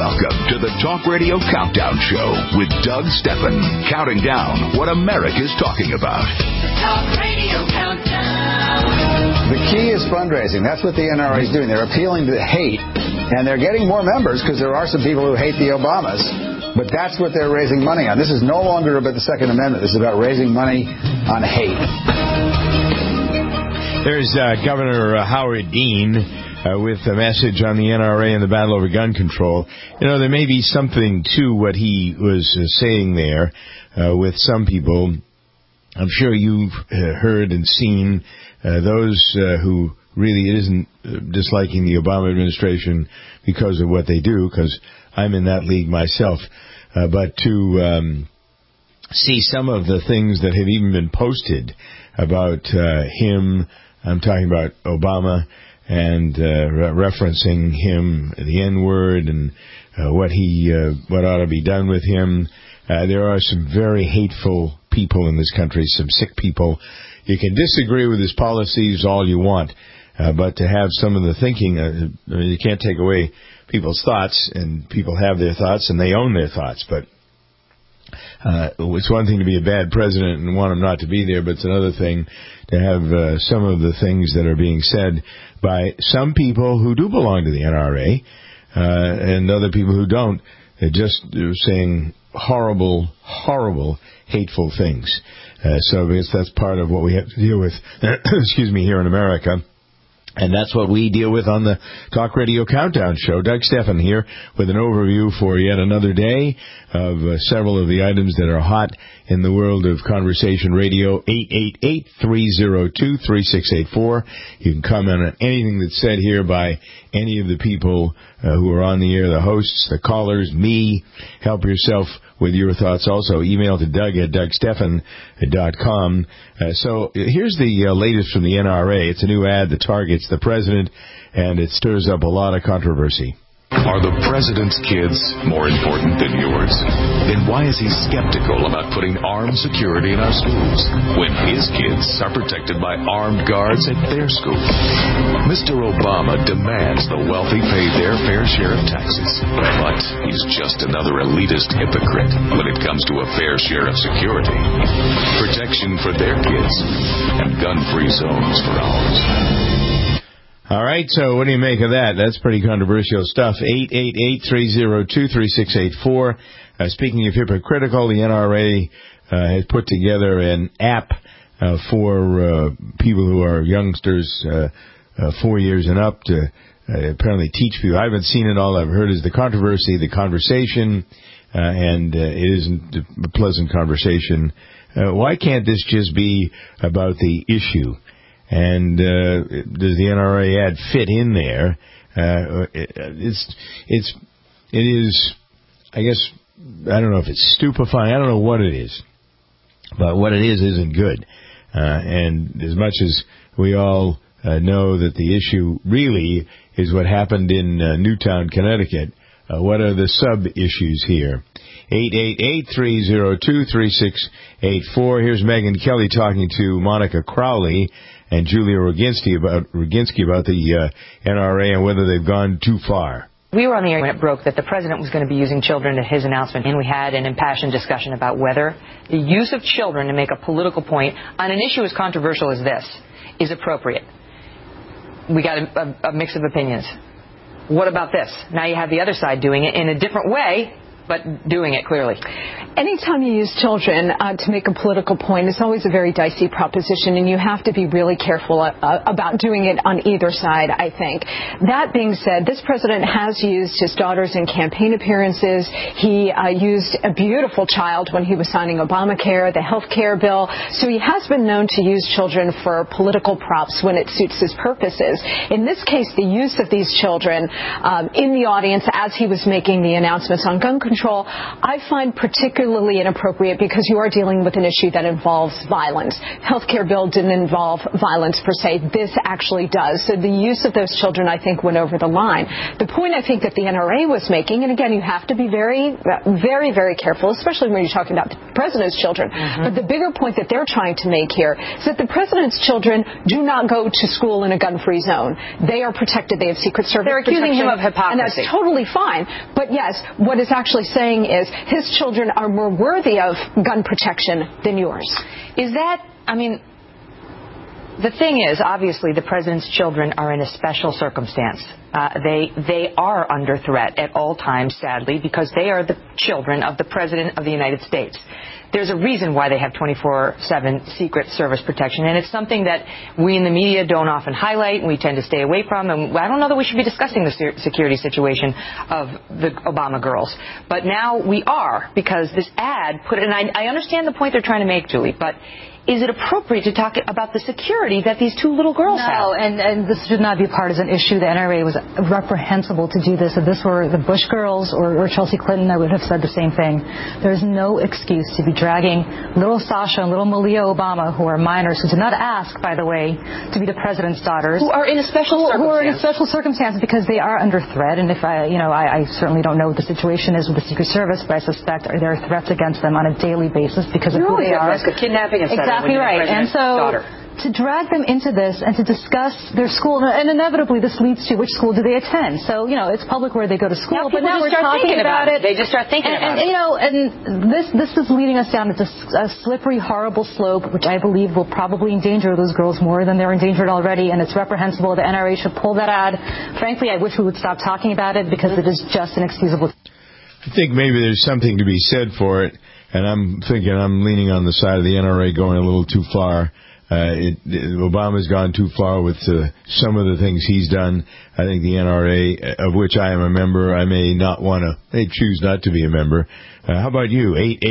Welcome to the Talk Radio Countdown Show with Doug Stephan, counting down what America's talking about. The Talk Radio Countdown. The key is fundraising. That's what the NRA is doing. They're appealing to hate, and they're getting more members because there are some people who hate the Obamas. But that's what they're raising money on. This is no longer about the Second Amendment. This is about raising money on hate. There's Governor Howard Dean with a message on the NRA and the battle over gun control. You know, there may be something to what he was saying there with some people. I'm sure you've heard and seen those who really isn't disliking the Obama administration because of what they do, because I'm in that league myself. But to see some of the things that have even been posted about him, I'm talking about Obama, and referencing him, the N-word, and what ought to be done with him. There are some very hateful people in this country, some sick people. You can disagree with his policies all you want, but to have some of the thinking, you can't take away people's thoughts, and people have their thoughts, and they own their thoughts. But it's one thing to be a bad president and want him not to be there, but it's another thing to have some of the things that are being said by some people who do belong to the NRA and other people who don't. They're just saying horrible, horrible, hateful things. So I guess that's part of what we have to deal with, here in America. And that's what we deal with on the Talk Radio Countdown Show. Doug Stephan here with an overview for yet another day of several of the items that are hot in the world of conversation radio. 888-302-3684. You can comment on anything that's said here by any of the people who are on the air, the hosts, the callers, me. Help yourself with your thoughts. Also, email to Doug at DougStephan.com. So here's the latest from the NRA. It's a new ad that targets the president, and it stirs up a lot of controversy. Are the president's kids more important than yours? Then why is he skeptical about putting armed security in our schools when his kids are protected by armed guards at their school? Mr. Obama demands the wealthy pay their fair share of taxes, but he's just another elitist hypocrite when it comes to a fair share of security, protection for their kids, and gun-free zones for ours. All right, so what do you make of that? That's pretty controversial stuff. 888-302-3684. Speaking of hypocritical, the NRA has put together an app for people who are youngsters 4 years and up to apparently teach people. I haven't seen it all. I've heard is the controversy, the conversation, and it isn't a pleasant conversation. Why can't this just be about the issue? And does the NRA ad fit in there? It is, I guess, I don't know if it's stupefying. I don't know what it is. But what it is isn't good. And as much as we all know that the issue really is what happened in Newtown, Connecticut, what are the sub-issues here? 888-302-3684. Here's Megyn Kelly talking to Monica Crowley and Julia Roginski about the NRA and whether they've gone too far. We were on the air when it broke that the president was going to be using children in his announcement, and we had an impassioned discussion about whether the use of children to make a political point on an issue as controversial as this is appropriate. We got a mix of opinions. What about this? Now you have the other side doing it in a different way, but doing it clearly. Anytime you use children to make a political point, it's always a very dicey proposition, and you have to be really careful about doing it on either side, I think. That being said, this president has used his daughters in campaign appearances. He used a beautiful child when he was signing Obamacare, the health care bill. So he has been known to use children for political props when it suits his purposes. In this case, the use of these children in the audience as he was making the announcements on gun control control, I find particularly inappropriate because you are dealing with an issue that involves violence. Healthcare bill didn't involve violence per se. This actually does. So the use of those children, I think, went over the line. The point I think that the NRA was making, and again, you have to be very, very, very careful, especially when you're talking about the president's children. But the bigger point that they're trying to make here is that the president's children do not go to school in a gun-free zone. They are protected. They have Secret Service They're accusing him of hypocrisy. And that's totally fine. But yes, what it's actually saying is his children are more worthy of gun protection than yours. Is that, I mean, the thing is, obviously, the president's children are in a special circumstance. They are under threat at all times, sadly, because they are the children of the President of the United States. There's a reason why they have 24/7 Secret Service protection, and it's something that we in the media don't often highlight, and we tend to stay away from. And I don't know that we should be discussing the security situation of the Obama girls. But now we are, because this ad put it, and I understand the point they're trying to make, Julie, but is it appropriate to talk about the security that these two little girls have? No, and this should not be a partisan issue. The NRA was reprehensible to do this. If this were the Bush girls or Chelsea Clinton, I would have said the same thing. There's no excuse to be dragging little Sasha and little Malia Obama, who are minors, who did not ask, by the way, to be the president's daughters. Who are in a special circumstance. Who are in a special circumstance because they are under threat. And if I certainly don't know what the situation is with the Secret Service, but I suspect there are threats against them on a daily basis because of who they are. Risk of kidnapping, etc. Exactly right. And so to drag them into this and to discuss their school, and inevitably this leads to which school do they attend. So, it's public where they go to school, but now we're talking about it. They just start thinking about it. And this is leading us down a slippery, horrible slope, which I believe will probably endanger those girls more than they're endangered already, and it's reprehensible. The NRA should pull that ad. Frankly, I wish we would stop talking about it because it is just inexcusable. I think maybe there's something to be said for it. And I'm thinking I'm leaning on the side of the NRA going a little too far. Obama's gone too far with some of the things he's done. I think the NRA, of which I am a member, I may choose not to be a member. How about you?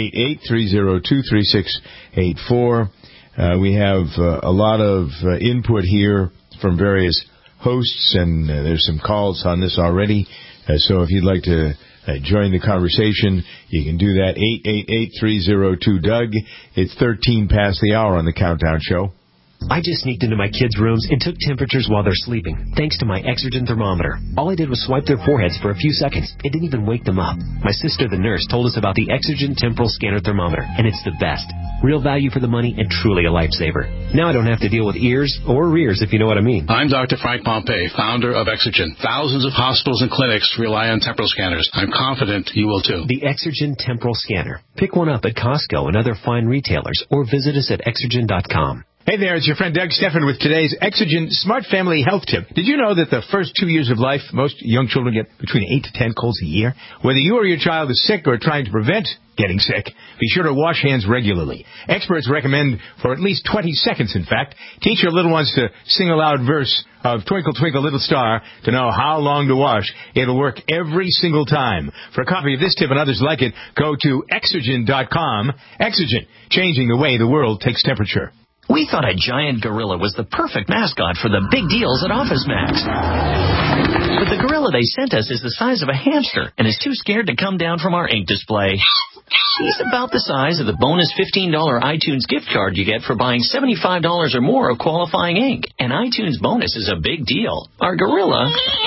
888-302-3684. We have a lot of input here from various hosts, and there's some calls on this already. So if you'd like to join the conversation, you can do that. 888-302-DOUG. It's 13 past the hour on the Countdown Show. I just sneaked into my kids' rooms and took temperatures while they're sleeping, thanks to my Exergen thermometer. All I did was swipe their foreheads for a few seconds. It didn't even wake them up. My sister, the nurse, told us about the Exergen Temporal Scanner Thermometer, and it's the best. Real value for the money and truly a lifesaver. Now I don't have to deal with ears or rears, if you know what I mean. I'm Dr. Frank Pompey, founder of Exergen. Thousands of hospitals and clinics rely on temporal scanners. I'm confident you will too. The Exergen Temporal Scanner. Pick one up at Costco and other fine retailers, or visit us at Exergen.com. Hey there, it's your friend Doug Steffen with today's Exergen Smart Family Health Tip. Did you know that the first 2 years of life, most young children get between 8 to 10 colds a year? Whether you or your child is sick or trying to prevent getting sick, be sure to wash hands regularly. Experts recommend for at least 20 seconds, in fact. Teach your little ones to sing a loud verse of Twinkle, Twinkle, Little Star to know how long to wash. It'll work every single time. For a copy of this tip and others like it, go to Exergen.com. Exergen, changing the way the world takes temperature. We thought a giant gorilla was the perfect mascot for the big deals at OfficeMax. But the gorilla they sent us is the size of a hamster and is too scared to come down from our ink display. He's about the size of the bonus $15 iTunes gift card you get for buying $75 or more of qualifying ink. An iTunes bonus is a big deal. Our gorilla,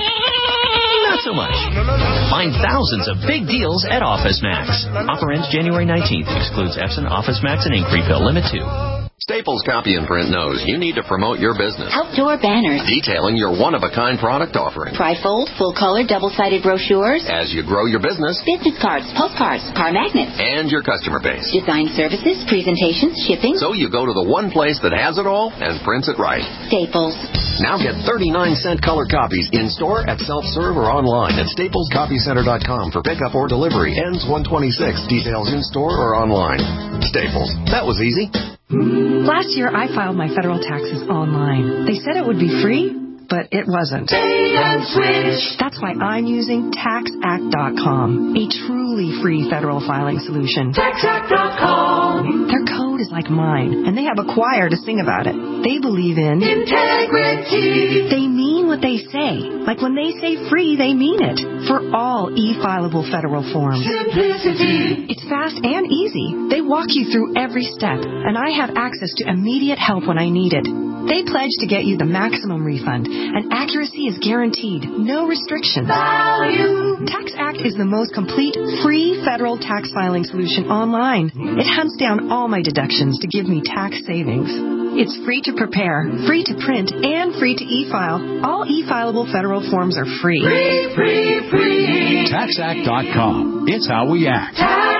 not so much. Find thousands of big deals at OfficeMax. Offer ends January 19th. Excludes Epson, OfficeMax, and ink refill. Limit 2. Staples Copy and Print knows you need to promote your business. Outdoor banners. Detailing your one-of-a-kind product offering. Trifold, full-color, double-sided brochures. As you grow your business. Business cards, postcards, car magnets. And your customer base. Design services, presentations, shipping. So you go to the one place that has it all and prints it right. Staples. Now get 39-cent color copies in-store, at self-serve, or online at staplescopycenter.com for pickup or delivery. Ends 1/26. Details in-store or online. Staples. That was easy. Last year, I filed my federal taxes online. They said it would be free, but it wasn't. That's why I'm using TaxAct.com, a truly free federal filing solution. TaxAct.com. Their code is like mine, and they have a choir to sing about it. They believe in integrity. They mean what what they say. Like when they say free, they mean it. For all e-fileable federal forms. Simplicity. It's fast and easy. They walk you through every step, and I have access to immediate help when I need it. They pledge to get you the maximum refund, and accuracy is guaranteed. No restrictions. Value. TaxAct is the most complete free federal tax filing solution online. It hunts down all my deductions to give me tax savings. It's free to prepare, free to print, and free to e-file. All e-fileable federal forms are free. Free. TaxAct.com. It's how we act.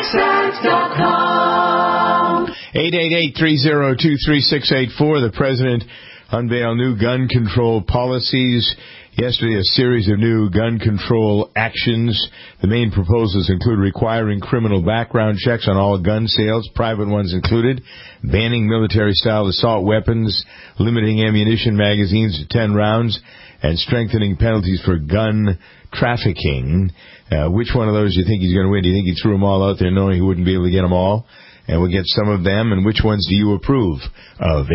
TaxAct.com. 888-302-3684. The President unveiled new gun control policies. Yesterday, a series of new gun control actions. The main proposals include requiring criminal background checks on all gun sales, private ones included, banning military-style assault weapons, limiting ammunition magazines to 10 rounds, and strengthening penalties for gun trafficking. Which one of those do you think he's going to win? Do you think he threw them all out there knowing he wouldn't be able to get them all? And we'll get some of them. And which ones do you approve of?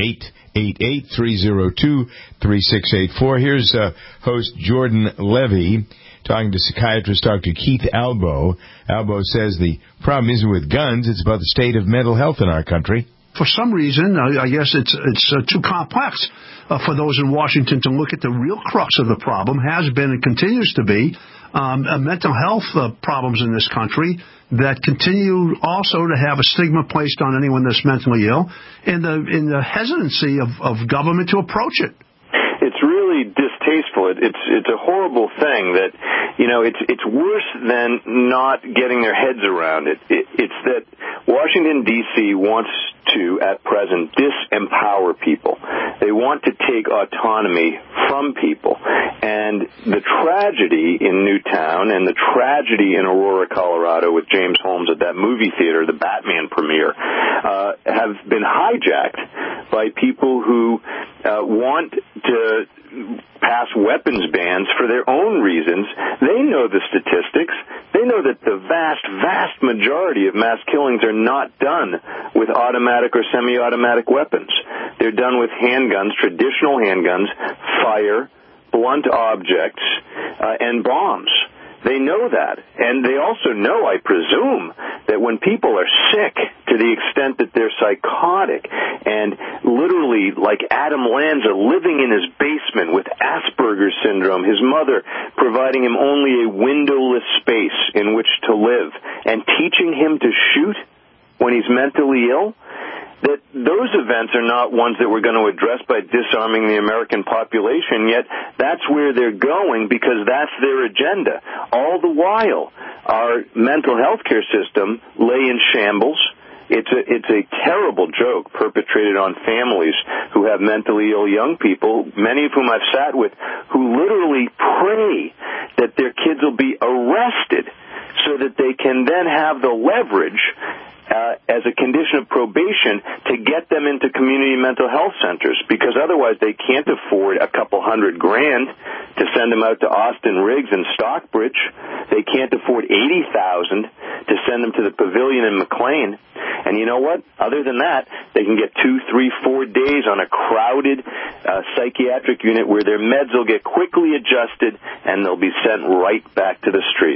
888-302-3684. Here's host Jordan Levy talking to psychiatrist Dr. Keith Albo. Albo says the problem isn't with guns, it's about the state of mental health in our country. For some reason, I guess it's too complex for those in Washington to look at the real crux of the problem, has been and continues to be mental health problems in this country that continue also to have a stigma placed on anyone that's mentally ill, and the hesitancy of government to approach it. It's really distasteful. It's a horrible thing that, it's worse than not getting their heads around it. It's that Washington, D.C. wants to, at present, disempower people. They want to take autonomy from people. And the tragedy in Newtown and the tragedy in Aurora, Colorado with James Holmes at that movie theater, the Batman premiere, have been hijacked by people who want to pass weapons bans for their own reasons. They know the statistics. They know that the vast, vast majority of mass killings are not done with automatic or semi-automatic weapons. They're done with handguns, traditional handguns, fire, blunt objects, and bombs. They know that. And they also know, I presume, that when people are sick to the extent that they're psychotic and literally, like Adam Lanza, living in his basement with Asperger's syndrome, his mother providing him only a windowless space in which to live, and teaching him to shoot when he's mentally ill, that those events are not ones that we're going to address by disarming the American population, yet that's where they're going because that's their agenda. All the while, our mental health care system lay in shambles. It's a terrible joke perpetrated on families who have mentally ill young people, many of whom I've sat with, who literally pray that their kids will be arrested so that they can then have the leverage as a condition of probation to get them into community mental health centers, because otherwise they can't afford a couple $100,000 to send them out to Austin Riggs and Stockbridge. They can't afford $80,000 to send them to the Pavilion in McLean. And you know what? Other than that, they can get 2, 3, 4 days on a crowded psychiatric unit where their meds will get quickly adjusted and they'll be sent right back to the street.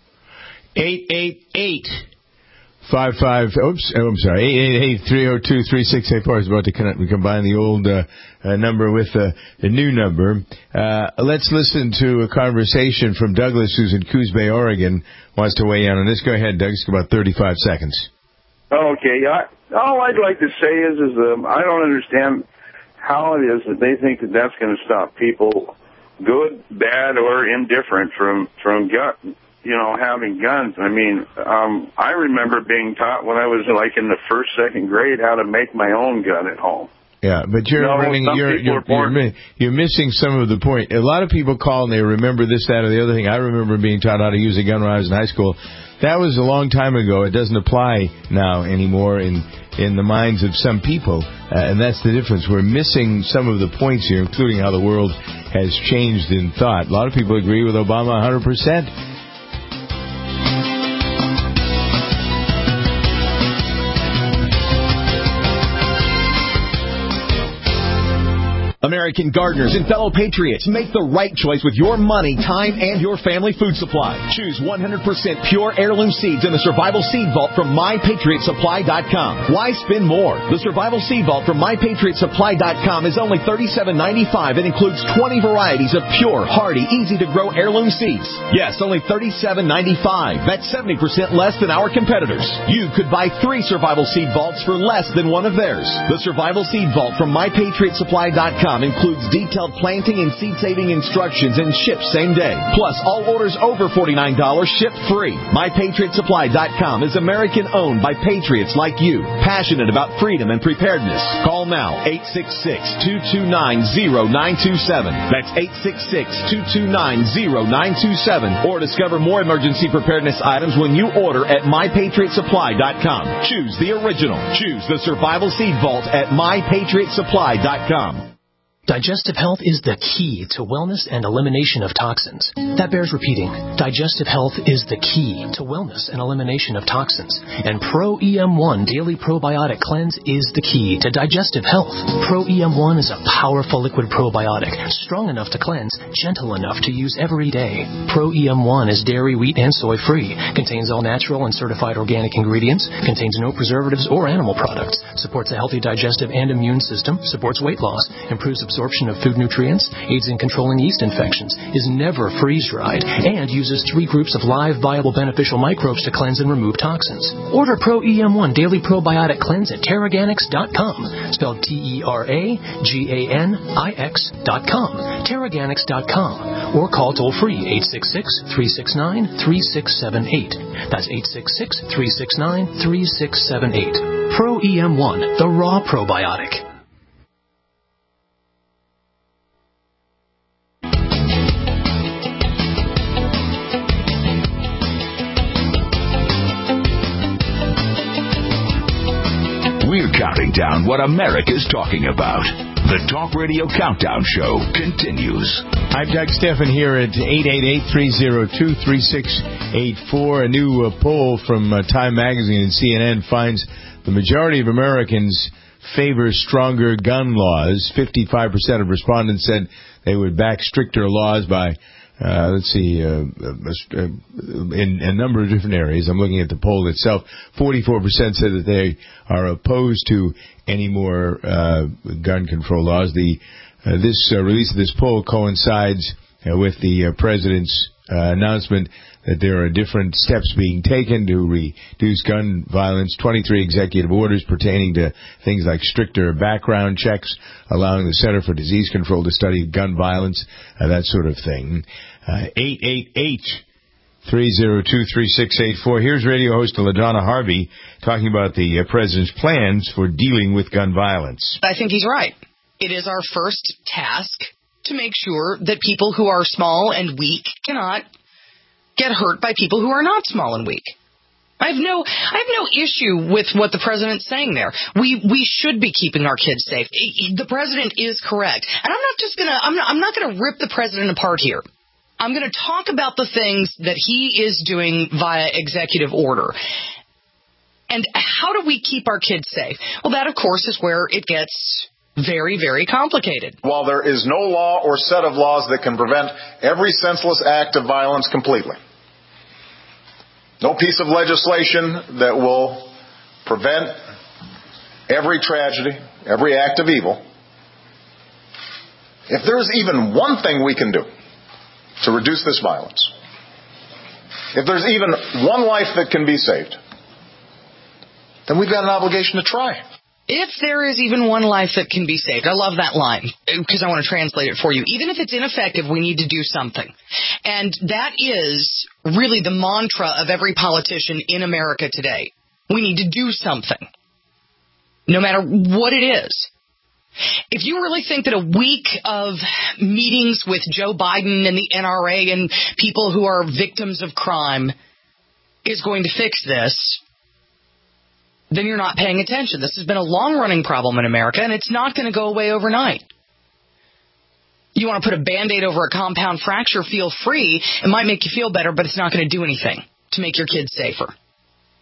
888-302-3684. I was about to combine the old number with the new number. Let's listen to a conversation from Douglas, who's in Coos Bay, Oregon, wants to weigh in on this. Go ahead, Doug. It's about 35 seconds. Okay. All I'd like to say is I don't understand how it is that they think that that's going to stop people, good, bad, or indifferent, from having guns. I mean, I remember being taught when I was like in the first, second grade how to make my own gun at home. Yeah, but you're missing some of the point. A lot of people call and they remember this, that, or the other thing. I remember being taught how to use a gun when I was in high school. That was a long time ago. It doesn't apply now anymore in the minds of some people, and that's the difference. We're missing some of the points here, including how the world has changed in thought. A lot of people agree with Obama 100%. American gardeners and fellow patriots, make the right choice with your money, time, and your family food supply. Choose 100% pure heirloom seeds in the Survival Seed Vault from MyPatriotSupply.com. Why spend more? The Survival Seed Vault from MyPatriotSupply.com is only $37.95 and includes 20 varieties of pure, hardy, easy-to-grow heirloom seeds. Yes, only $37.95. That's 70% less than our competitors. You could buy 3 Survival Seed Vaults for less than one of theirs. The Survival Seed Vault from MyPatriotSupply.com includes detailed planting and seed-saving instructions and ships same day. Plus, all orders over $49 ship free. MyPatriotSupply.com is American-owned by patriots like you, passionate about freedom and preparedness. Call now, 866-229-0927. That's 866-229-0927. Or discover more emergency preparedness items when you order at MyPatriotSupply.com. Choose the original. Choose the Survival Seed Vault at MyPatriotSupply.com. Digestive health is the key to wellness and elimination of toxins. That bears repeating. Digestive health is the key to wellness and elimination of toxins. And Pro EM1 Daily Probiotic Cleanse is the key to digestive health. Pro EM1 is a powerful liquid probiotic, strong enough to cleanse, gentle enough to use every day. Pro EM1 is dairy, wheat, and soy free, contains all natural and certified organic ingredients, contains no preservatives or animal products, supports a healthy digestive and immune system, supports weight loss, improves absorption of food nutrients, aids in controlling yeast infections, is never freeze-dried, and uses 3 groups of live, viable, beneficial microbes to cleanse and remove toxins. Order Pro EM1 Daily Probiotic Cleanse at Terraganix.com, spelled TerraGanix.com, Terraganix.com, or call toll-free 866-369-3678. That's 866-369-3678. Pro EM1, the raw probiotic. We're counting down what America's talking about. The Talk Radio Countdown Show continues. I'm Doug Stephan here at 888-302-3684. A new poll from Time Magazine and CNN finds the majority of Americans favor stronger gun laws. 55% of respondents said they would back stricter laws by in a number of different areas. I'm looking at the poll itself. 44% said that they are opposed to any more gun control laws. This release of this poll coincides with the president's announcement that there are different steps being taken to reduce gun violence, 23 executive orders pertaining to things like stricter background checks, allowing the Center for Disease Control to study gun violence, that sort of thing. 888-302-3684. Here's radio host LaDonna Harvey talking about the president's plans for dealing with gun violence. I think he's right. It is our first task to make sure that people who are small and weak cannot get hurt by people who are not small and weak. I have no issue with what the president's saying there. We should be keeping our kids safe. The president is correct. And I'm not gonna rip the president apart here. I'm going to talk about the things that he is doing via executive order. And how do we keep our kids safe? Well, that, of course, is where it gets very, very complicated. While there is no law or set of laws that can prevent every senseless act of violence completely, no piece of legislation that will prevent every tragedy, every act of evil, if there's even one thing we can do to reduce this violence, if there's even one life that can be saved, then we've got an obligation to try. If there is even one life that can be saved, I love that line because I want to translate it for you. Even if it's ineffective, we need to do something. And that is really the mantra of every politician in America today. We need to do something, no matter what it is. If you really think that a week of meetings with Joe Biden and the NRA and people who are victims of crime is going to fix this, then you're not paying attention. This has been a long-running problem in America, and it's not going to go away overnight. You want to put a Band-Aid over a compound fracture, feel free. It might make you feel better, but it's not going to do anything to make your kids safer.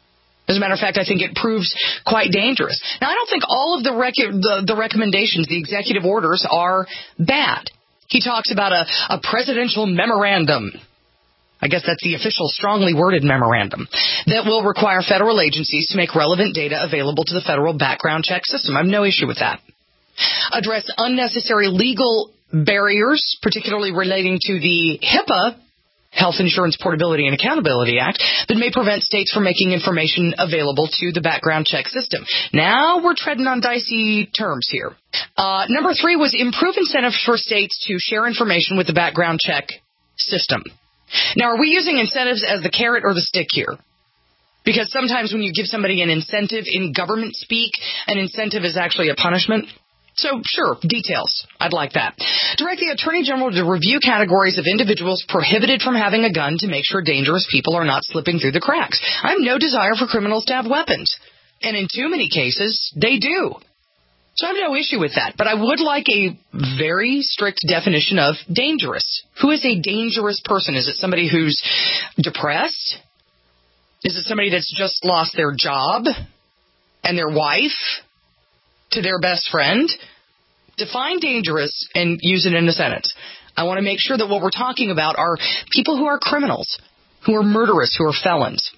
As a matter of fact, I think it proves quite dangerous. Now, I don't think all of the recommendations, the executive orders, are bad. He talks about a presidential memorandum. I guess that's the official strongly worded memorandum that will require federal agencies to make relevant data available to the federal background check system. I have no issue with that. Address unnecessary legal barriers, particularly relating to the HIPAA, Health Insurance Portability and Accountability Act, that may prevent states from making information available to the background check system. Now we're treading on dicey terms here. Number 3 was improve incentives for states to share information with the background check system. Now, are we using incentives as the carrot or the stick here? Because sometimes when you give somebody an incentive in government speak, an incentive is actually a punishment. So, sure, details. I'd like that. Direct the Attorney General to review categories of individuals prohibited from having a gun to make sure dangerous people are not slipping through the cracks. I have no desire for criminals to have weapons. And in too many cases, they do. So I have no issue with that. But I would like a very strict definition of dangerous. Who is a dangerous person? Is it somebody who's depressed? Is it somebody that's just lost their job and their wife to their best friend? Define dangerous and use it in a sentence. I want to make sure that what we're talking about are people who are criminals, who are murderous, who are felons.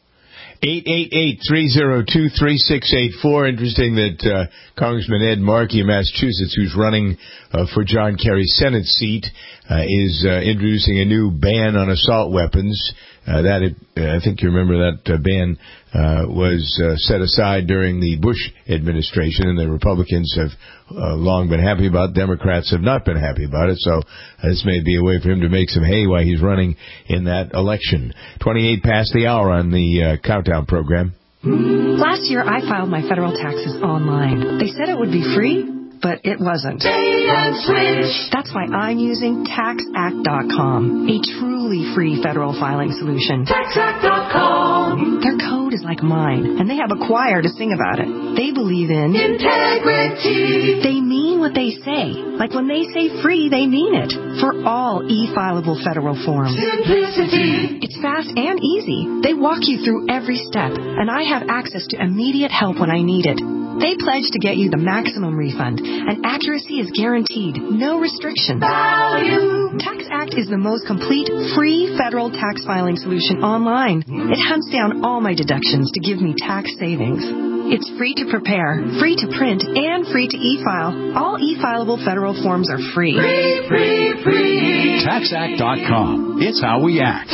888-302-3684. Interesting that Congressman Ed Markey of Massachusetts, who's running for John Kerry's Senate seat, is introducing a new ban on assault weapons. I think you remember that ban was set aside during the Bush administration, and the Republicans have long been happy about it. Democrats have not been happy about it, so this may be a way for him to make some hay while he's running in that election. 28 past the hour on the Countdown program. Last year, I filed my federal taxes online. They said it would be free, but it wasn't. That's why I'm using TaxAct.com, a truly free federal filing solution. TaxAct.com. Their code is like mine, and they have a choir to sing about it. They believe in integrity. They mean what they say. Like when they say free, they mean it. For all e-fileable federal forms. Simplicity. It's fast and easy. They walk you through every step, and I have access to immediate help when I need it. They pledge to get you the maximum refund, and accuracy is guaranteed. No restrictions. Value. TaxAct is the most complete free federal tax filing solution online. It hunts down all my deductions to give me tax savings. It's free to prepare, free to print, and free to e-file. All e-fileable federal forms are free. Free. TaxAct.com. It's how we act.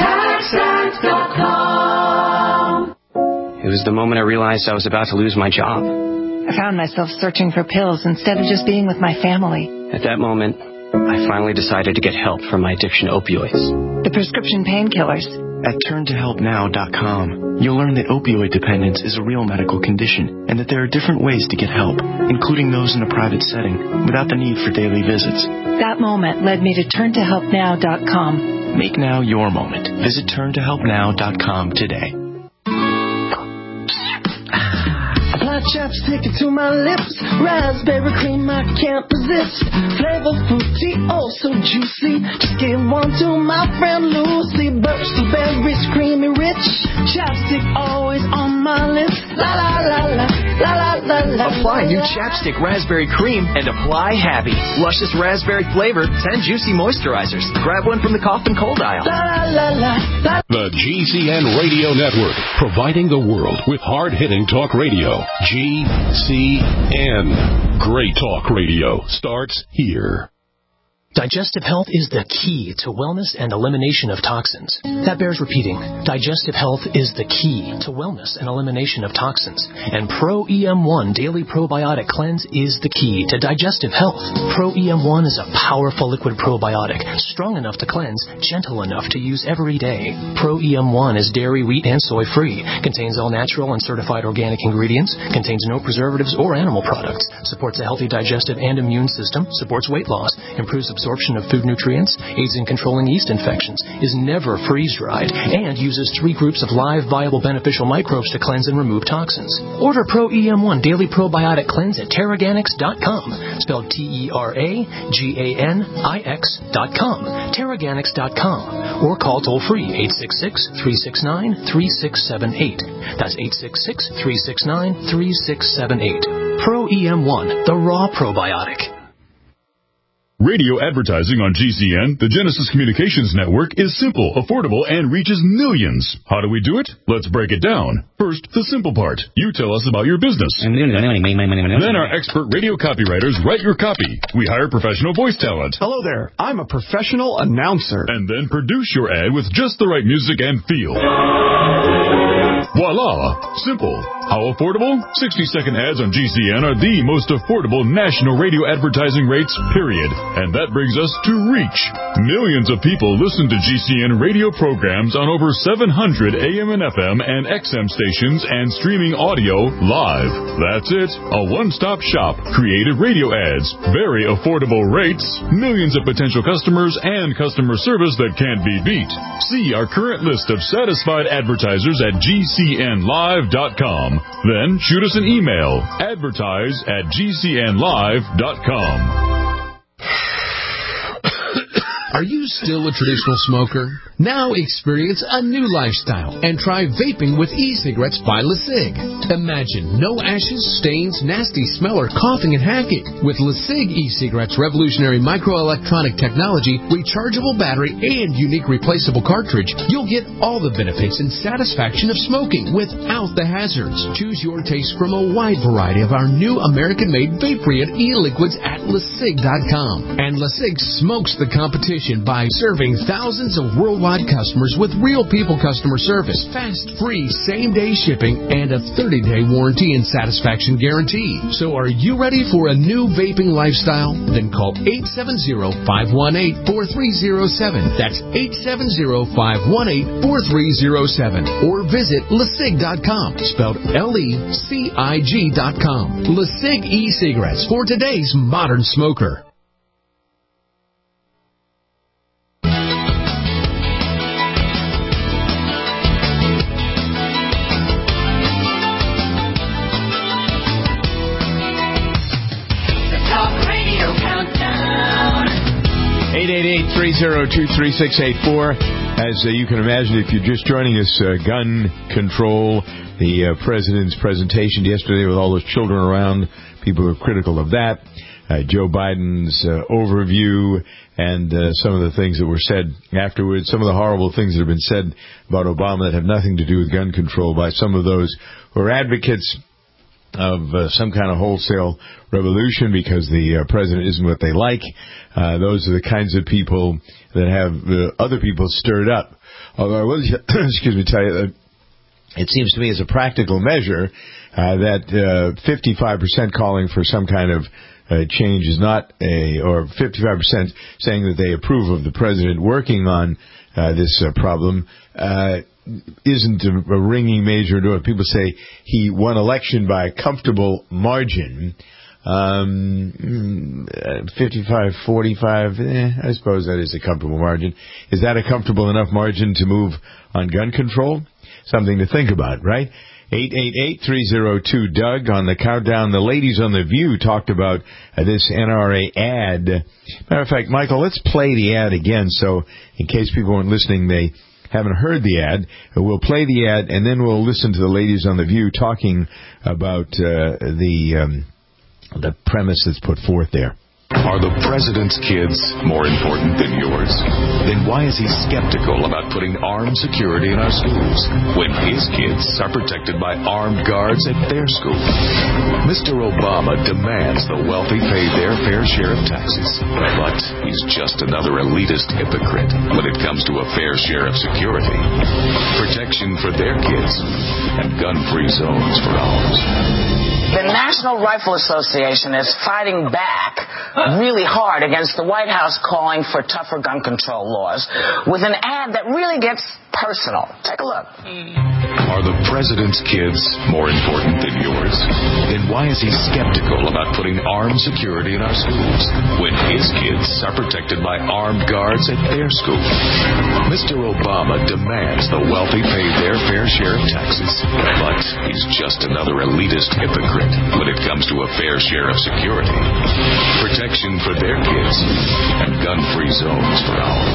TaxAct.com. It was the moment I realized I was about to lose my job. I found myself searching for pills instead of just being with my family. At that moment, I finally decided to get help from my addiction to opioids. The prescription painkillers. At turntohelpnow.com, you'll learn that opioid dependence is a real medical condition and that there are different ways to get help, including those in a private setting, without the need for daily visits. That moment led me to turntohelpnow.com. Make now your moment. Visit turntohelpnow.com today. Chapstick to my lips, raspberry cream I can't resist. Flavor fruity, oh so juicy. Just give one to my friend Lucy. Birch to berries, creamy rich. Chapstick always on my lips. La la la la la la la la. Apply new Chapstick raspberry cream and apply happy. Luscious raspberry flavor, 10 juicy moisturizers. Grab one from the cough and cold aisle. La la la la. The GCN Radio Network, providing the world with hard-hitting talk radio. GCN. Great talk radio starts here. Digestive health is the key to wellness and elimination of toxins. That bears repeating. Digestive health is the key to wellness and elimination of toxins. And Pro EM1 Daily Probiotic Cleanse is the key to digestive health. Pro EM1 is a powerful liquid probiotic, strong enough to cleanse, gentle enough to use every day. Pro EM1 is dairy, wheat, and soy-free, contains all natural and certified organic ingredients, contains no preservatives or animal products, supports a healthy digestive and immune system, supports weight loss, improves absorption of food nutrients, aids in controlling yeast infections, is never freeze-dried, and uses 3 groups of live, viable, beneficial microbes to cleanse and remove toxins. Order Pro EM1 Daily Probiotic Cleanse at Terraganics.com, spelled TerraGanix.com, Terraganics.com, or call toll-free 866-369-3678. That's 866-369-3678. Pro EM1, the raw probiotic. Radio advertising on GCN, the Genesis Communications Network, is simple, affordable, and reaches millions. How do we do it? Let's break it down. First, the simple part. You tell us about your business. Then our expert radio copywriters write your copy. We hire professional voice talent. Hello there. I'm a professional announcer. And then produce your ad with just the right music and feel. Voila! Simple. How affordable? 60-second ads on GCN are the most affordable national radio advertising rates, period. And that brings us to reach. Millions of people listen to GCN radio programs on over 700 AM and FM and XM stations and streaming audio live. That's it. A one-stop shop. Creative radio ads. Very affordable rates. Millions of potential customers and customer service that can't be beat. See our current list of satisfied advertisers at GCNlive.com. Then shoot us an email. Advertise@GCNlive.com. Are you still a traditional smoker? Now experience a new lifestyle and try vaping with e-cigarettes by LeSig. Imagine no ashes, stains, nasty smell, or coughing and hacking. With LeSig e-cigarettes' revolutionary microelectronic technology, rechargeable battery, and unique replaceable cartridge, you'll get all the benefits and satisfaction of smoking without the hazards. Choose your taste from a wide variety of our new American-made vape-free e-liquids at LeSig.com. And LeSig smokes the competition by serving thousands of worldwide customers with real people customer service, fast, free, same-day shipping, and a 30-day warranty and satisfaction guarantee. So are you ready for a new vaping lifestyle? Then call 870-518-4307. That's 870-518-4307. Or visit LeSig.com, spelled LECIG.com. LeSig e-cigarettes for today's modern smoker. (888-302-3684). As you can imagine, if you're just joining us, gun control, the president's presentation yesterday with all those children around, people are critical of that. Joe Biden's overview and some of the things that were said afterwards, some of the horrible things that have been said about Obama that have nothing to do with gun control by some of those who are advocates of some kind of wholesale revolution because the president isn't what they like. Those are the kinds of people that have other people stirred up. Although I will, tell you, it seems to me as a practical measure that 55% calling for some kind of change is not or 55% saying that they approve of the president working on this problem isn't a ringing major door. People say he won election by a comfortable margin. 55-45, I suppose that is a comfortable margin. Is that a comfortable enough margin to move on gun control? Something to think about, right? 888-302-DOUG on the countdown. The ladies on The View talked about this NRA ad. Matter of fact, Michael, let's play the ad again so in case people weren't listening, they haven't heard the ad. We'll play the ad and then we'll listen to the ladies on The View talking about the premise that's put forth there. Are the president's kids more important than yours? Then why is he skeptical about putting armed security in our schools when his kids are protected by armed guards at their school? Mr. Obama demands the wealthy pay their fair share of taxes, but he's just another elitist hypocrite when it comes to a fair share of security, protection for their kids, and gun-free zones for ours. The National Rifle Association is fighting back really hard against the White House calling for tougher gun control laws with an ad that really gets personal. Take a look. Are the president's kids more important than yours? Then why is he skeptical about putting armed security in our schools when his kids are protected by armed guards at their school? Mr. Obama demands the wealthy pay their fair share of taxes, but he's just another elitist hypocrite when it comes to a fair share of security, protection for their kids, and gun-free zones for ours.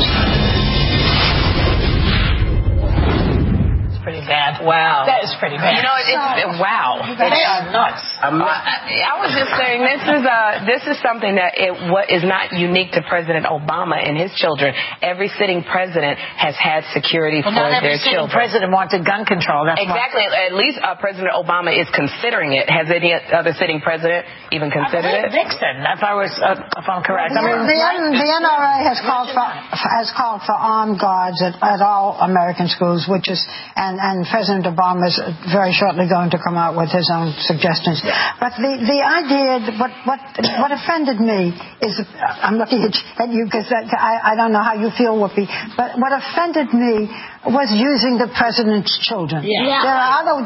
Pretty bad. Wow. That is pretty bad. You know, wow. They are nuts. I was just saying, this is something that is not unique to President Obama and his children. Every sitting president has had security for their children. Not every sitting president wanted gun control. That's exactly. At least President Obama is considering it. Has any other sitting president even considered it? Nixon, if I'm correct. The NRA has called for armed guards at all American schools, which is and President Obama is very shortly going to come out with his own suggestions. But the idea, what offended me is, I'm looking at you because I don't know how you feel, Whoopi, but what offended me was using the president's children. Yeah. There are other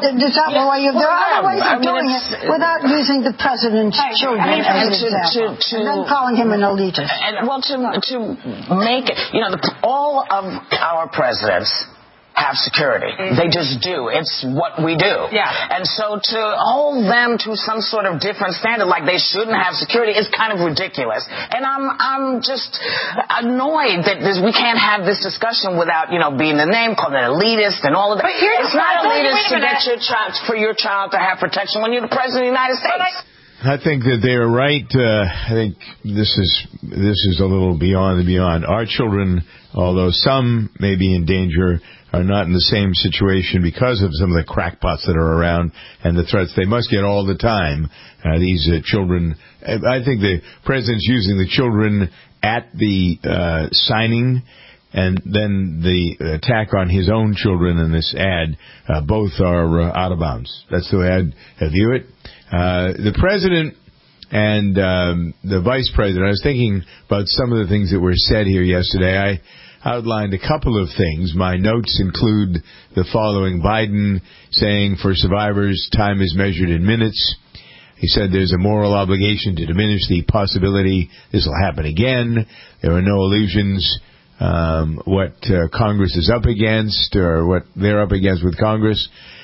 ways of doing it without using the president's children as an example. And then calling him an elitist. And to make it, all of our presidents have security. They just do. It's what we do. Yeah. And so to hold them to some sort of different standard, like they shouldn't have security, is kind of ridiculous. And I'm just annoyed that we can't have this discussion without, being the name, called it elitist and all of that. But it's not elitist to get for your child to have protection when you're the president of the United States. I think that they are right. I think this is a little beyond the beyond. Our children, although some may be in danger, are not in the same situation because of some of the crackpots that are around and the threats they must get all the time. These children, I think the president's using the children at the signing, and then the attack on his own children in this ad, both are out of bounds. That's the way I view it. The president and the vice president, I was thinking about some of the things that were said here yesterday. I outlined a couple of things. My notes include the following. Biden saying for survivors, time is measured in minutes. He said there's a moral obligation to diminish the possibility this will happen again. There are no illusions what Congress is up against or what they're up against with Congress.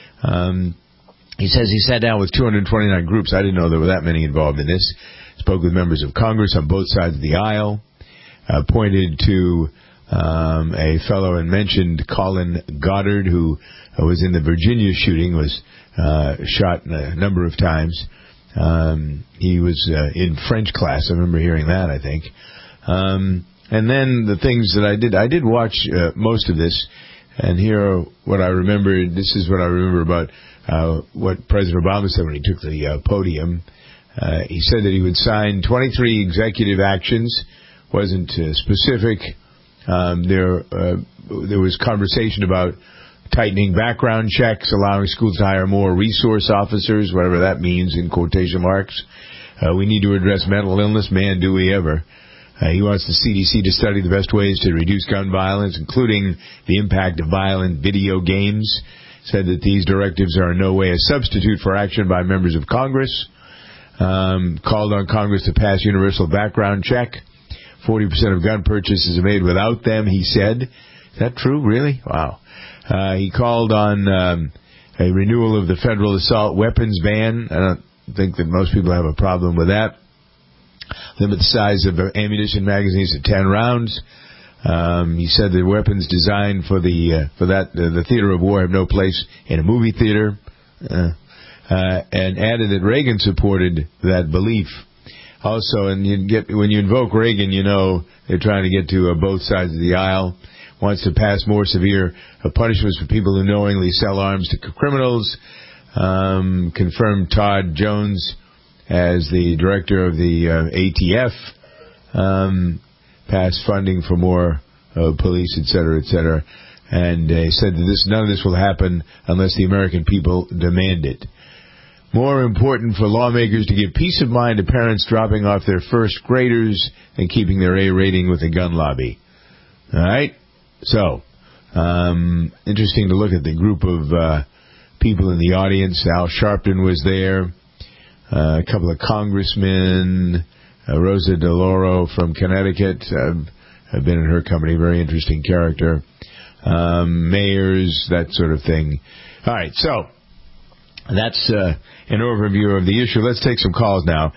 He says he sat down with 229 groups. I didn't know there were that many involved in this. Spoke with members of Congress on both sides of the aisle. Pointed to a fellow and mentioned Colin Goddard, who was in the Virginia shooting, was shot a number of times. He was in French class. I remember hearing that, I think. And then the things that I did watch most of this, and here are what I remember. This is what I remember about what President Obama said when he took the podium. He said that he would sign 23 executive actions. Wasn't specific. There was conversation about tightening background checks, allowing schools to hire more resource officers, whatever that means in quotation marks. We need to address mental illness. Man, do we ever. He wants the CDC to study the best ways to reduce gun violence, including the impact of violent video games. Said that these directives are in no way a substitute for action by members of Congress. Called on Congress to pass universal background check. 40% of gun purchases are made without them, he said. Is that true, really? Wow. He called on a renewal of the federal assault weapons ban. I don't think that most people have a problem with that. Limit the size of ammunition magazines to 10 rounds. He said the weapons designed for the theater of war have no place in a movie theater. And added that Reagan supported that belief. Also, and when you invoke Reagan, you know they're trying to get to both sides of the aisle. Wants to pass more severe punishments for people who knowingly sell arms to criminals. Confirmed Todd Jones as the director of the ATF. Passed funding for more police, et cetera, et cetera. And said that none of this will happen unless the American people demand it. More important for lawmakers to give peace of mind to parents dropping off their first graders than keeping their A rating with the gun lobby. All right? So, Interesting to look at the group of people in the audience. Al Sharpton was there. A couple of congressmen. Rosa DeLauro from Connecticut. I've been in her company. Very interesting character. Mayors, that sort of thing. All right, so that's an overview of the issue. Let's take some calls now.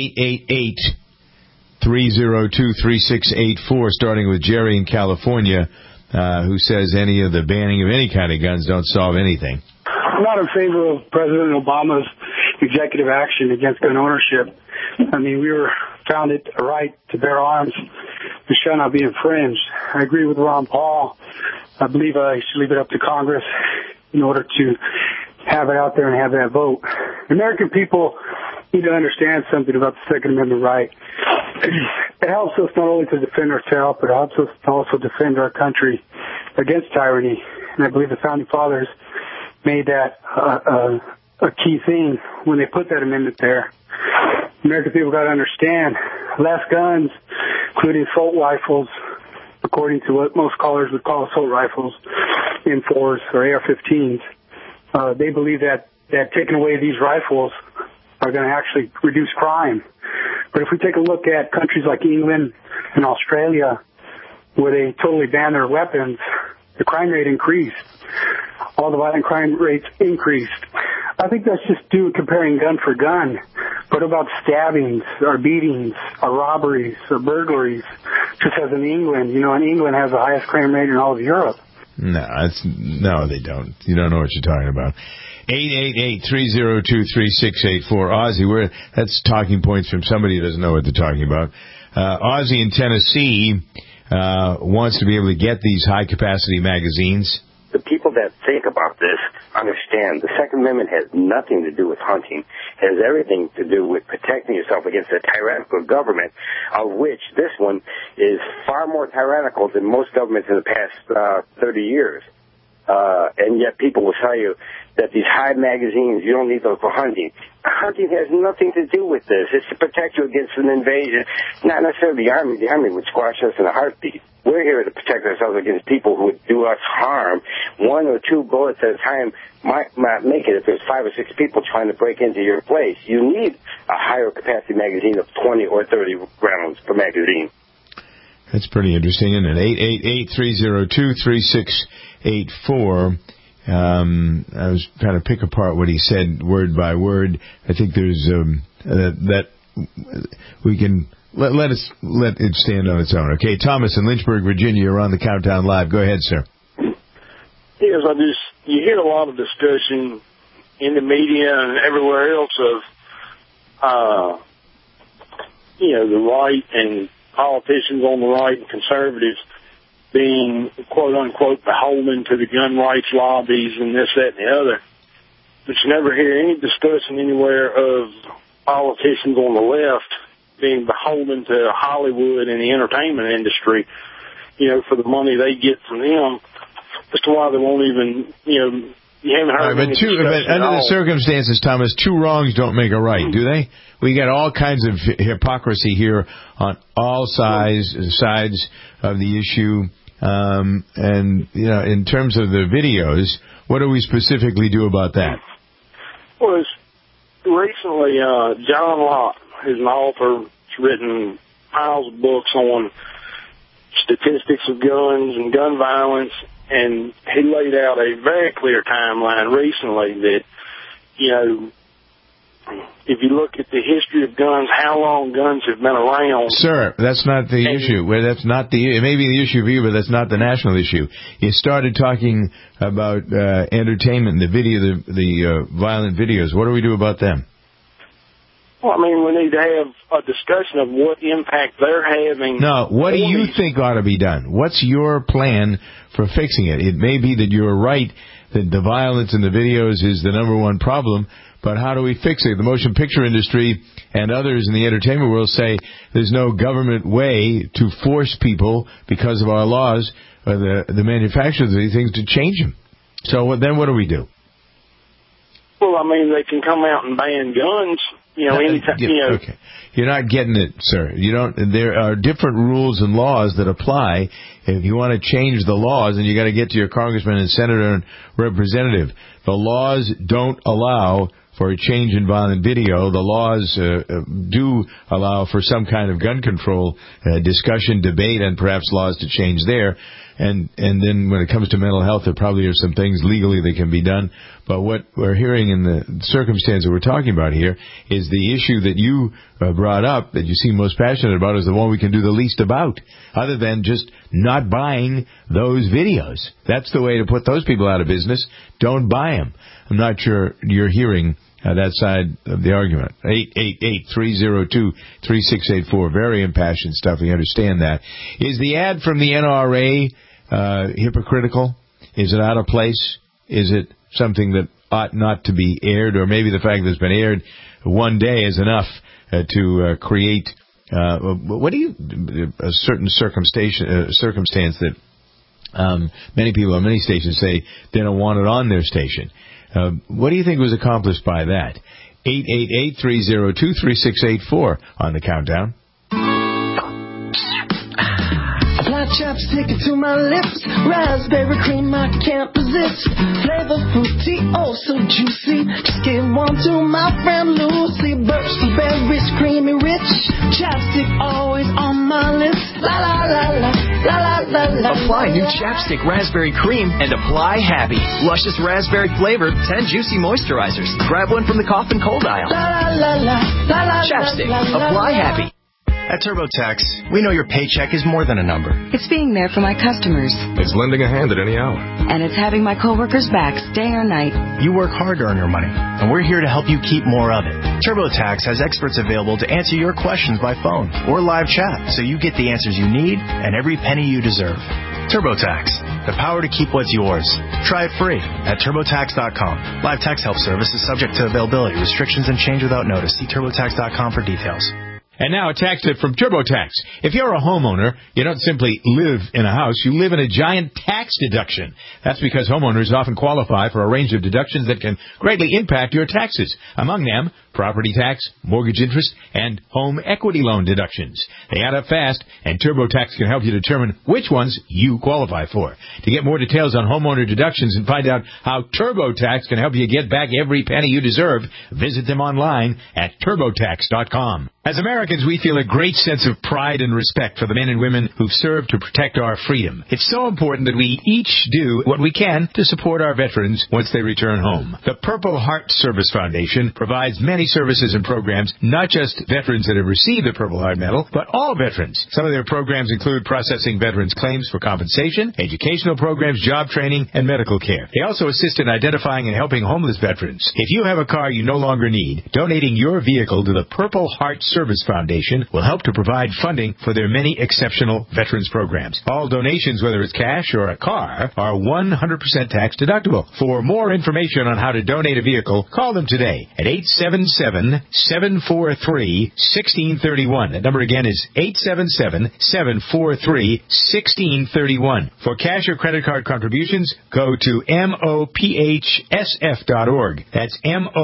888-302-3684, starting with Jerry in California, who says any of the banning of any kind of guns don't solve anything. I'm not in favor of President Obama's executive action against gun ownership. I mean, we were founded a right to bear arms and shall not be infringed. I agree with Ron Paul. I believe I should leave it up to Congress in order to have it out there and have that vote. The American people need to understand something about the Second Amendment right. It helps us not only to defend ourselves, but it helps us to also defend our country against tyranny. And I believe the Founding Fathers made that a key thing when they put that amendment there. American people got to understand less guns, including assault rifles, according to what most callers would call assault rifles, M4s or AR-15s. They believe that taking away these rifles are going to actually reduce crime. But if we take a look at countries like England and Australia, where they totally banned their weapons, the crime rate increased. All the violent crime rates increased. I think that's just due comparing gun for gun. What about stabbings or beatings or robberies or burglaries? Just as in England, and England has the highest crime rate in all of Europe. No, they don't. You don't know what you're talking about. 888-302-3684. Ozzy, that's talking points from somebody who doesn't know what they're talking about. Ozzy in Tennessee wants to be able to get these high-capacity magazines. The people that think about this understand the Second Amendment has nothing to do with hunting. It has everything to do with protecting yourself against a tyrannical government, of which this one is far more tyrannical than most governments in the past 30 years. And yet people will tell you that these high magazines, you don't need those for hunting. Hunting has nothing to do with this. It's to protect you against an invasion, not necessarily the Army. The Army would squash us in a heartbeat. We're here to protect ourselves against people who would do us harm. 1 or 2 bullets at a time might not make it if there's 5 or 6 people trying to break into your place. You need a higher capacity magazine of 20 or 30 rounds per magazine. That's pretty interesting, isn't it? 888-302-3684. I was trying to pick apart what he said word by word. I think there's that we can let it stand on its own. Okay, Thomas in Lynchburg, Virginia, you're on the Countdown Live. Go ahead, sir. Yes, you hear a lot of discussion in the media and everywhere else of the right and politicians on the right and conservatives being, quote-unquote, beholden to the gun rights lobbies and this, that, and the other. But you never hear any discussion anywhere of politicians on the left being beholden to Hollywood and the entertainment industry, for the money they get from them. As to why they won't even, you haven't heard any discussion but under the circumstances, Thomas, 2 wrongs don't make a right, do they? We got all kinds of hypocrisy here on all sides of the issue. And, in terms of the videos, what do we specifically do about that? Well, recently, John Locke is an author. He's written piles of books on statistics of guns and gun violence, and he laid out a very clear timeline recently that, if you look at the history of guns, how long guns have been around. Sir, that's not the issue. Well, it may be the issue for you, but that's not the national issue. You started talking about entertainment, the violent videos. What do we do about them? Well, we need to have a discussion of what impact they're having. No, what do you think ought to be done? What's your plan for fixing it? It may be that you're right, that the violence in the videos is the number one problem, but how do we fix it? The motion picture industry and others in the entertainment world say there's no government way to force people, because of our laws, or the manufacturers of these things, to change them. So then what do we do? Well, they can come out and ban guns anytime, Okay. You're not getting it, sir. You don't. There are different rules and laws that apply. If you want to change the laws, then you got to get to your congressman and senator and representative. The laws don't allow for a change in violent video. The laws do allow for some kind of gun control discussion, debate, and perhaps laws to change there. And then when it comes to mental health, there probably are some things legally that can be done. But what we're hearing in the circumstance that we're talking about here is the issue that you brought up, that you seem most passionate about, is the one we can do the least about, other than just not buying those videos. That's the way to put those people out of business. Don't buy them. I'm not sure you're hearing that side of the argument. 888-302-3684. Very impassioned stuff. We understand that. Is the ad from the NRA hypocritical? Is it out of place? Is it something that ought not to be aired? Or maybe the fact that it's been aired one day is enough to create a certain circumstance that many people on many stations say they don't want it on their station. What do you think was accomplished by that? 888-302-3684 on the countdown. Apply chapstick to my lips. Raspberry cream I can't resist. Flavor fruity, oh so juicy. Just give one to my friend Lucy. Bursty berries, creamy rich. Chapstick always on my lips. La la la la, la la la la. Apply new chapstick raspberry cream and apply happy. Luscious raspberry flavor, 10 juicy moisturizers. Grab one from the cough and cold aisle. La la la, la la. Chapstick, apply happy. At TurboTax, we know your paycheck is more than a number. It's being there for my customers. It's lending a hand at any hour. And it's having my coworkers back day or night. You work hard to earn your money, and we're here to help you keep more of it. TurboTax has experts available to answer your questions by phone or live chat, so you get the answers you need and every penny you deserve. TurboTax, the power to keep what's yours. Try it free at TurboTax.com. Live tax help service is subject to availability, restrictions, and change without notice. See TurboTax.com for details. And now a tax tip from TurboTax. If you're a homeowner, you don't simply live in a house, you live in a giant tax deduction. That's because homeowners often qualify for a range of deductions that can greatly impact your taxes. Among them, property tax, mortgage interest, and home equity loan deductions. They add up fast, and TurboTax can help you determine which ones you qualify for. To get more details on homeowner deductions and find out how TurboTax can help you get back every penny you deserve, visit them online at TurboTax.com. As Americans, we feel a great sense of pride and respect for the men and women who've served to protect our freedom. It's so important that we each do what we can to support our veterans once they return home. The Purple Heart Service Foundation provides many services and programs, not just veterans that have received the Purple Heart Medal, but all veterans. Some of their programs include processing veterans' claims for compensation, educational programs, job training, and medical care. They also assist in identifying and helping homeless veterans. If you have a car you no longer need, donating your vehicle to the Purple Heart Service Foundation will help to provide funding for their many exceptional veterans programs. All donations, whether it's cash or a car, are 100% tax deductible. For more information on how to donate a vehicle, call them today at 877-743-1631. That number again is 877-743-1631. For cash or credit card contributions, go to mophsf.org. That's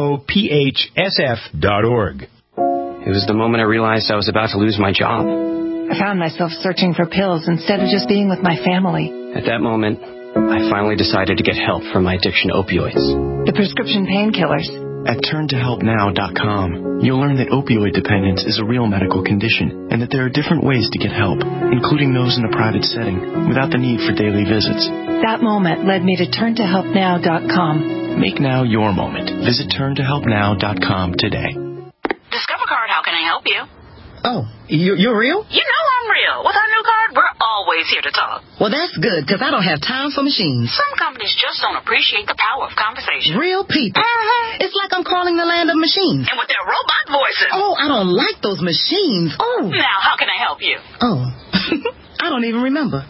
mophsf.org. It was the moment I realized I was about to lose my job. I found myself searching for pills instead of just being with my family. At that moment, I finally decided to get help from my addiction to opioids. The prescription painkillers. At turntohelpnow.com, you'll learn that opioid dependence is a real medical condition and that there are different ways to get help, including those in a private setting, without the need for daily visits. That moment led me to turntohelpnow.com. Make now your moment. Visit turntohelpnow.com today. Discover Card, how can I help you? Oh, you're real? You know I'm real. With our new card, we're always here to talk. Well, that's good, because I don't have time for machines. Some companies just don't appreciate the power of conversation. Real people. It's like I'm calling the land of machines. And with their robot voices. Oh, I don't like those machines. Oh. Now, how can I help you? Oh, I don't even remember.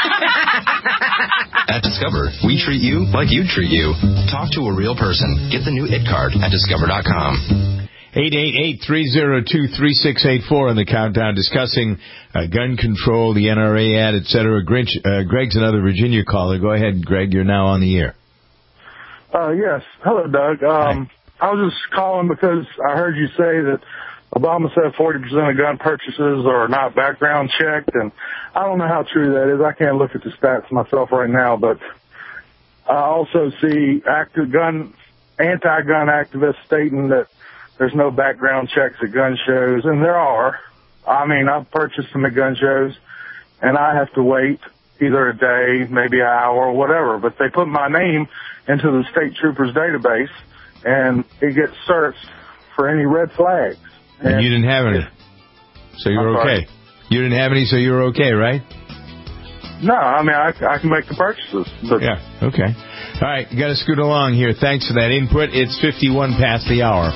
At Discover, we treat you like you'd treat you. Talk to a real person. Get the new IT card at Discover.com. 888-302-3684 on the countdown, discussing gun control, the NRA ad, etc. Greg's another Virginia caller. Go ahead, Greg. You're now on the air. Yes. Hello, Doug. I was just calling because I heard you say that Obama said 40% of gun purchases are not background checked, and I don't know how true that is. I can't look at the stats myself right now, but I also see anti-gun activists stating that there's no background checks at gun shows, and there are. I mean, I've purchased them at gun shows, and I have to wait either a day, maybe an hour, whatever, but they put my name into the state troopers database, and it gets searched for any red flags. And you didn't have any, so you're okay. You didn't have any, so you're okay, right? No, I mean, I can make the purchases. But yeah, okay. All right, you got to scoot along here. Thanks for that input. It's 51 past the hour.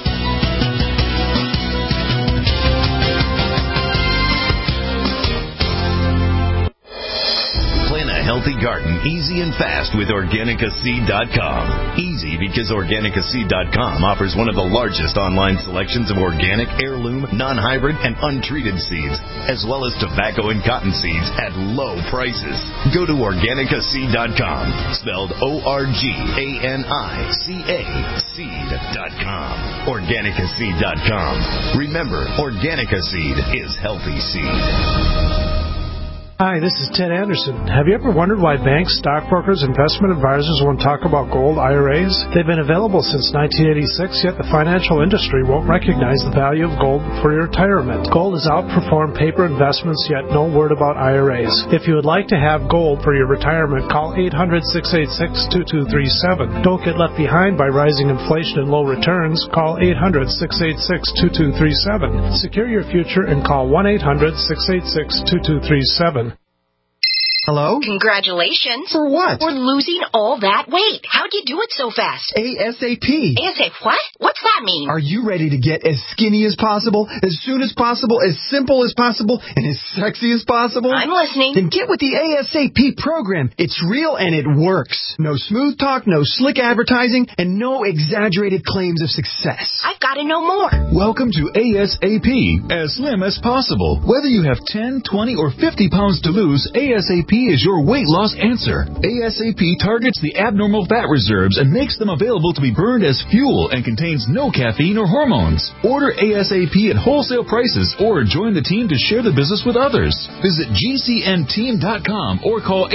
Healthy garden, easy and fast with OrganicaSeed.com. Easy because OrganicaSeed.com offers one of the largest online selections of organic, heirloom, non-hybrid, and untreated seeds, as well as tobacco and cotton seeds at low prices. Go to OrganicaSeed.com, spelled ORGANICA, seed.com. OrganicaSeed.com. Remember, Organica Seed is healthy seed. Hi, this is Ted Anderson. Have you ever wondered why banks, stockbrokers, investment advisors won't talk about gold IRAs? They've been available since 1986, yet the financial industry won't recognize the value of gold for your retirement. Gold has outperformed paper investments, yet no word about IRAs. If you would like to have gold for your retirement, call 800-686-2237. Don't get left behind by rising inflation and low returns. Call 800-686-2237. Secure your future and call 1-800-686-2237. Hello? Congratulations. For what? For losing all that weight. How'd you do it so fast? ASAP. ASAP what? What's that mean? Are you ready to get as skinny as possible, as soon as possible, as simple as possible, and as sexy as possible? I'm listening. Then get with the ASAP program. It's real and it works. No smooth talk, no slick advertising, and no exaggerated claims of success. I've got to know more. Welcome to ASAP, as slim as possible. Whether you have 10, 20, or 50 pounds to lose, ASAP is your weight loss answer. ASAP targets the abnormal fat reserves and makes them available to be burned as fuel and contains no caffeine or hormones. Order ASAP at wholesale prices or join the team to share the business with others. Visit GCNteam.com or call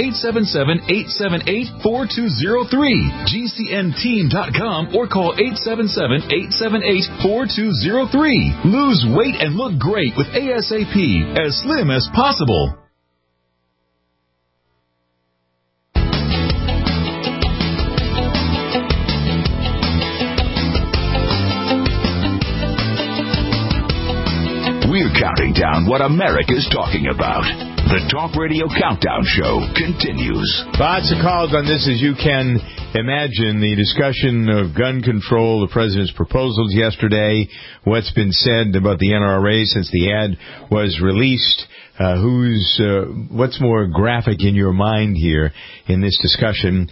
877-878-4203. GCNteam.com or call 877-878-4203. Lose weight and look great with ASAP, as slim as possible. We're counting down what America's talking about. The Talk Radio Countdown Show continues. Lots of calls on this, as you can imagine. The discussion of gun control, the president's proposals yesterday, what's been said about the NRA since the ad was released. What's more graphic in your mind here in this discussion?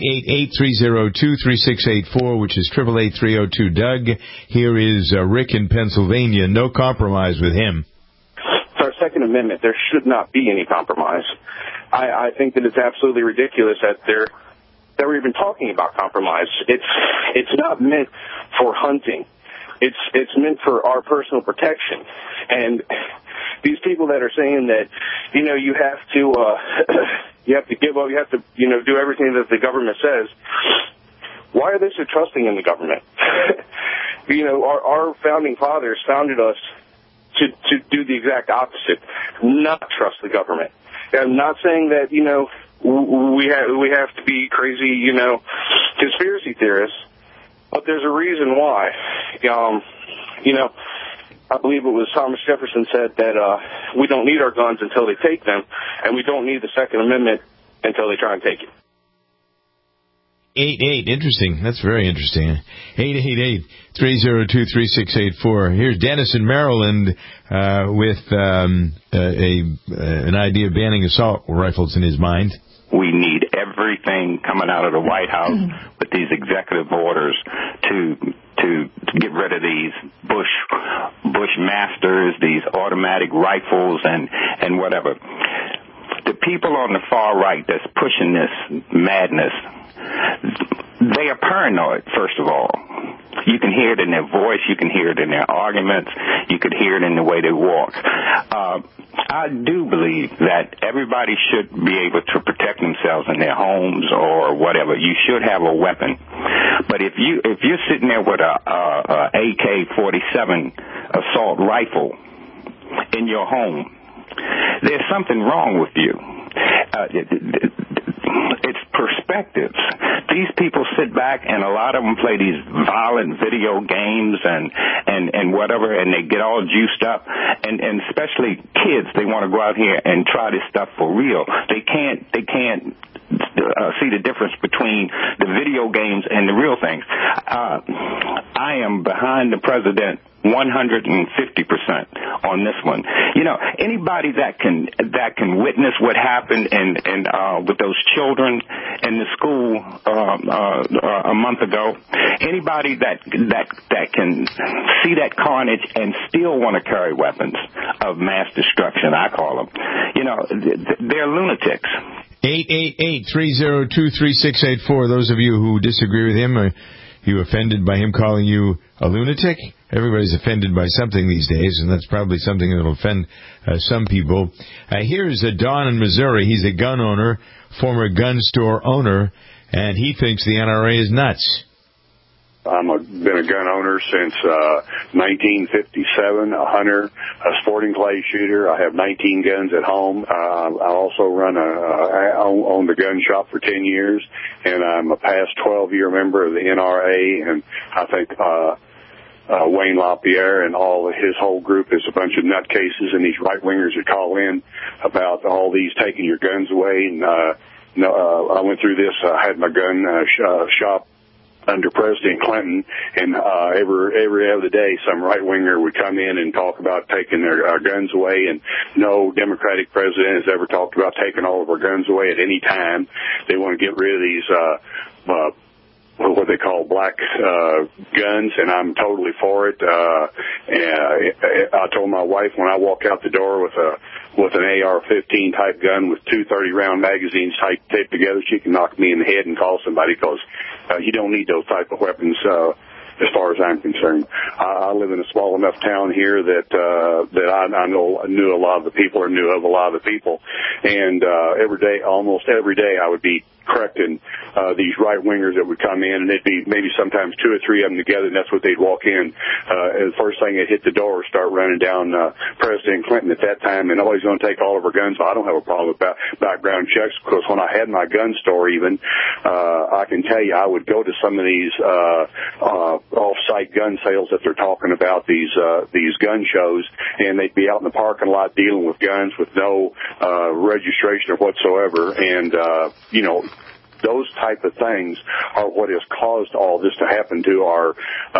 888-302-3684, which is 888-302-DOUG. Here is Rick in Pennsylvania. No compromise with him. Our Second Amendment, there should not be any compromise. I think that it's absolutely ridiculous that we're even talking about compromise. It's not meant for hunting. It's meant for our personal protection. And these people that are saying that, you have to give up, you have to, do everything that the government says. Why are they so trusting in the government? Our founding fathers founded us to do the exact opposite, not trust the government. I'm not saying that, we have to be crazy, conspiracy theorists, but there's a reason why. I believe it was Thomas Jefferson said that we don't need our guns until they take them, and we don't need the Second Amendment until they try and take it. 88, interesting. That's very interesting. 888-302-3684. Here's Dennis in Maryland with an idea of banning assault rifles in his mind. We need everything coming out of the White House with these executive orders to get rid of these Bushmasters, these automatic rifles, and whatever. The people on the far right that's pushing this madness they are paranoid, first of all. You can hear it in their voice. You can hear it in their arguments. You could hear it in the way they walk. I do believe that everybody should be able to protect themselves in their homes or whatever. You should have a weapon. But if you're sitting there with a AK-47 assault rifle in your home, there's something wrong with you. It's perspectives. These people sit back, and a lot of them play these violent video games and whatever, and they get all juiced up. And especially kids, they want to go out here and try this stuff for real. They can't see the difference between the video games and the real things. I am behind the president 150% on this one. You know, anybody that can witness what happened and with those children in the school a month ago, anybody that can see that carnage and still want to carry weapons of mass destruction, I call them, you know, they're lunatics. 888-302-3684. Those of you who disagree with him, are you offended by him calling you a lunatic? Everybody's offended by something these days, and that's probably something that will offend some people. Here's Don in Missouri. He's a gun owner, former gun store owner, and he thinks the NRA is nuts. Been a gun owner since 1957, a hunter, a sporting clay shooter. I have 19 guns at home. I also own the gun shop for 10 years, and I'm a past 12-year member of the NRA, and I think Wayne LaPierre and his whole group is a bunch of nutcases, and these right-wingers that call in about all these taking your guns away. And I went through this. I had my gun shop under President Clinton, and every other day some right-winger would come in and talk about taking our guns away, and no Democratic president has ever talked about taking all of our guns away at any time. They want to get rid of these what they call black guns, and I'm totally for it. I told my wife when I walk out the door with an AR-15 type gun with 230-round magazines taped together, she can knock me in the head and call somebody, because you don't need those type of weapons as far as I'm concerned. I live in a small enough town here that I knew a lot of the people, or knew of a lot of the people, and almost every day I would be correcting these right-wingers that would come in, and they'd be maybe sometimes two or three of them together, and that's what they'd walk in. And the first thing they'd hit the door, start running down President Clinton at that time, and nobody's going to take all of our guns. I don't have a problem with background checks, because when I had my gun store even, I can tell you I would go to some of these off-site gun sales that they're talking about, these gun shows, and they'd be out in the parking lot dealing with guns with no registration or whatsoever, and those type of things are what has caused all this to happen to our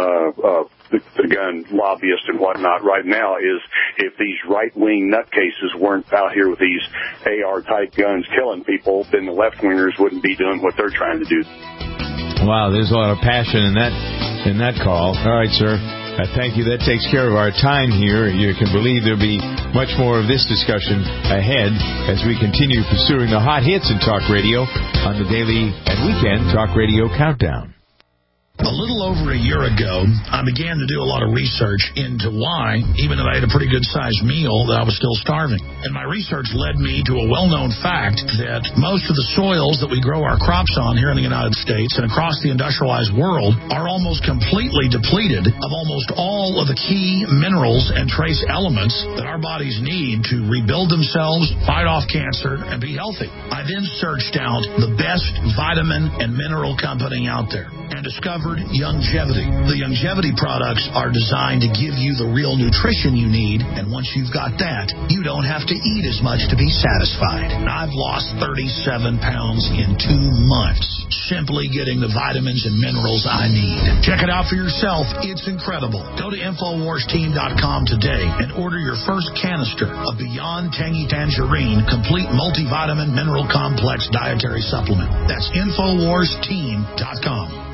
the gun lobbyists and whatnot right now. Is if these right-wing nutcases weren't out here with these AR-type guns killing people, then the left-wingers wouldn't be doing what they're trying to do. Wow, there's a lot of passion in that call. All right, sir. Thank you. That takes care of our time here. You can believe there'll be much more of this discussion ahead as we continue pursuing the hot hits in talk radio on the daily and weekend Talk Radio Countdown. A little over a year ago, I began to do a lot of research into why, even though I had a pretty good-sized meal, that I was still starving. And my research led me to a well-known fact that most of the soils that we grow our crops on here in the United States and across the industrialized world are almost completely depleted of almost all of the key minerals and trace elements that our bodies need to rebuild themselves, fight off cancer, and be healthy. I then searched out the best vitamin and mineral company out there and discovered Youngevity. The Youngevity products are designed to give you the real nutrition you need, and once you've got that, you don't have to eat as much to be satisfied. I've lost 37 pounds in 2 months, simply getting the vitamins and minerals I need. Check it out for yourself. It's incredible. Go to InfoWarsTeam.com today and order your first canister of Beyond Tangy Tangerine Complete Multivitamin Mineral Complex Dietary Supplement. That's InfoWarsTeam.com.